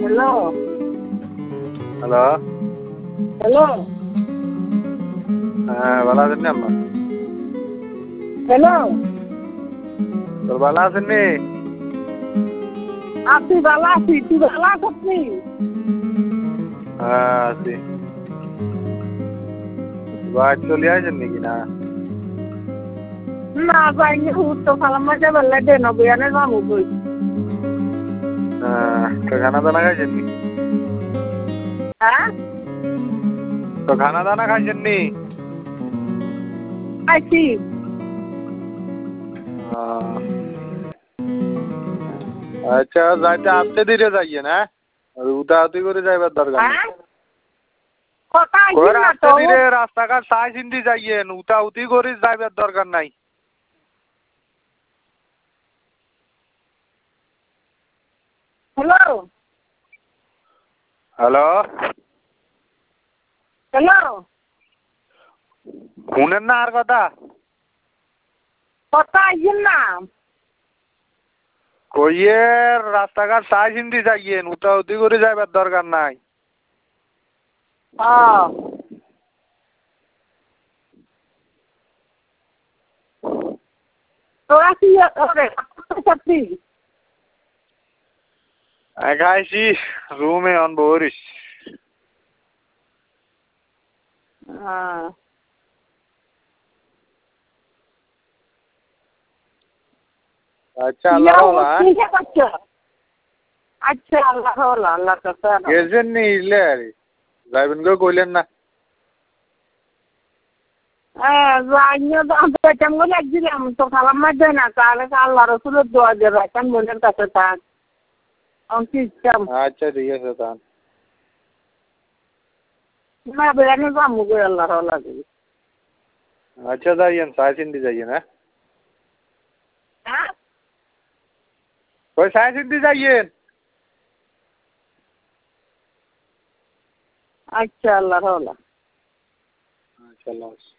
Hello hello. Hello হ্যাঁ, ভালো আছেন নি আম্মা? হ্যালো তো ভালো আছেন নি? আছি ভালো আছি, তুই ভালো আছিস নি? হ্যাঁ আছি। বাড়ি চলে আসেন নাকি না? না যাইনি, তো খালাম মাঝে বেলা দেন বইয়ানে যাবো বই। তো খানা দানা খাইছেন নি? হ্যাঁ তো খানা দানা খাইছেন নি? আইছি। আচ্ছা, যাইতে আস্তে ধীরে যাইয়েন, হ্যাঁ? উতাহুতি করে যাইবার দরকার নেই। হ্যাঁ কথা আইছি ওর না আস্তে তো। ধীরে রাস্তাঘাট সাই চিন্তি যাইয়েন, উতাহুতি করে যাইবার দরকার নাই। Hello hello. হ্যালো শুনেন না আর কথা? কথা আইছি না। কইয়ে রাস্তাঘাট সাই চিন্তি যাইয়েন, উতাহুতি করে যাইবার দরকার নাই। তোরা কি করতে? খাইছি রুমে অন বরিস। আচ্ছা, আল্লাহ আচ্ছা আল্লাহ আল্লাহ গেছেন নি ইলে যাইবেন কেউ কইলেন না? একদিলাম তো খালাম মাঝে না, তাহলে আল্লাহ রসুলের দোয়া যে রাখান বোনের কাছে থাক। আচ্ছা ঠিক আছে তাহলে। না বেড়ানো যাবো গো আল্লাহ লাগে। আচ্ছা যাইয়েন, সাই চিন্তি যাইয়েন, হ্যাঁ? হ্যাঁ ওই সাই চিন্তি যাইয়েন। আচ্ছা আল্লাহ আচ্ছা আল্লাহ।